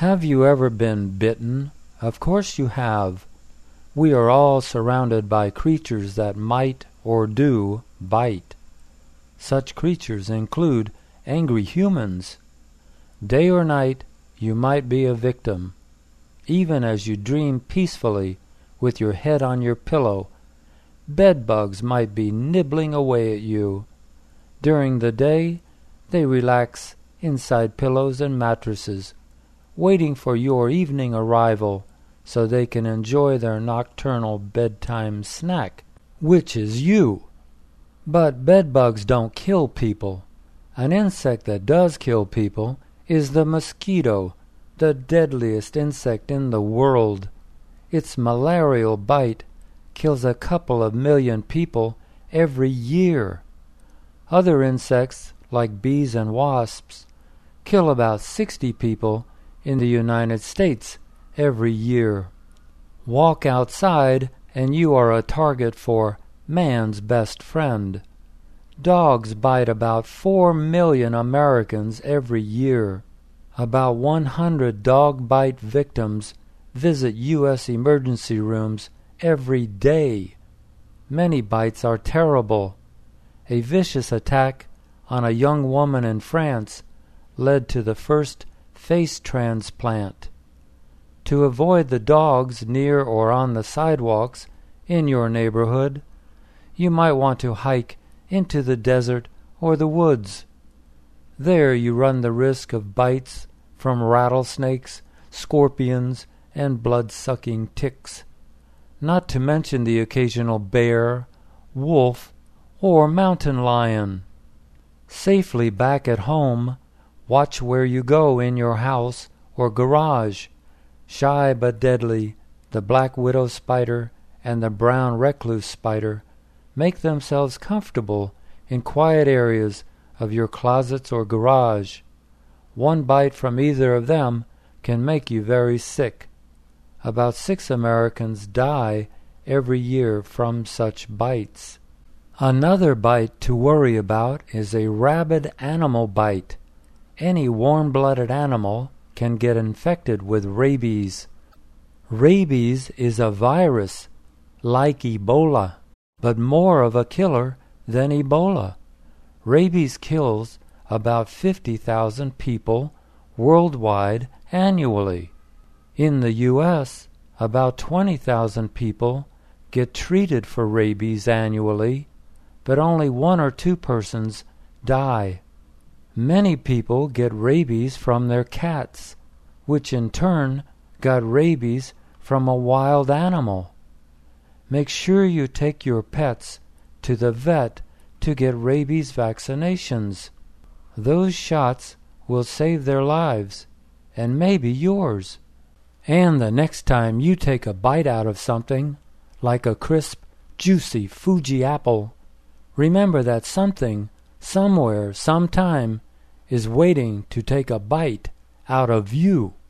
Have you ever been bitten? Of course you have. We are all surrounded by creatures that might or do bite. Such creatures include angry humans. Day or night, you might be a victim. Even as you dream peacefully with your head on your pillow, bed bugs might be nibbling away at you. During the day, they relax inside pillows and mattresses, waiting for your evening arrival so they can enjoy their nocturnal bedtime snack, which is you. But bedbugs don't kill people. An insect that does kill people is the mosquito, the deadliest insect in the world. Its malarial bite kills a couple of million people every year. Other insects, like bees and wasps, kill about 60 people in the United States every year. Walk outside and you are a target for man's best friend. Dogs bite about 4 million Americans every year. About 100 dog bite victims visit U.S. emergency rooms every day. Many bites are terrible. A vicious attack on a young woman in France led to the first face transplant. To avoid the dogs near or on the sidewalks in your neighborhood, you might want to hike into the desert or the woods. There you run the risk of bites from rattlesnakes, scorpions, and blood-sucking ticks, not to mention the occasional bear, wolf, or mountain lion. Safely back at home, watch where you go in your house or garage. Shy but deadly, the black widow spider and the brown recluse spider make themselves comfortable in quiet areas of your closets or garage. One bite from either of them can make you very sick. About 6 Americans die every year from such bites. Another bite to worry about is a rabid animal bite. Any warm-blooded animal can get infected with rabies. Rabies is a virus like Ebola, but more of a killer than Ebola. Rabies kills about 50,000 people worldwide annually. In the U.S., about 20,000 people get treated for rabies annually, but only 1 or 2 persons die. Many people get rabies from their cats, which in turn got rabies from a wild animal. Make sure you take your pets to the vet to get rabies vaccinations. Those shots will save their lives, and maybe yours. And the next time you take a bite out of something, like a crisp, juicy Fuji apple, remember that something, somewhere, sometime, is waiting to take a bite out of you.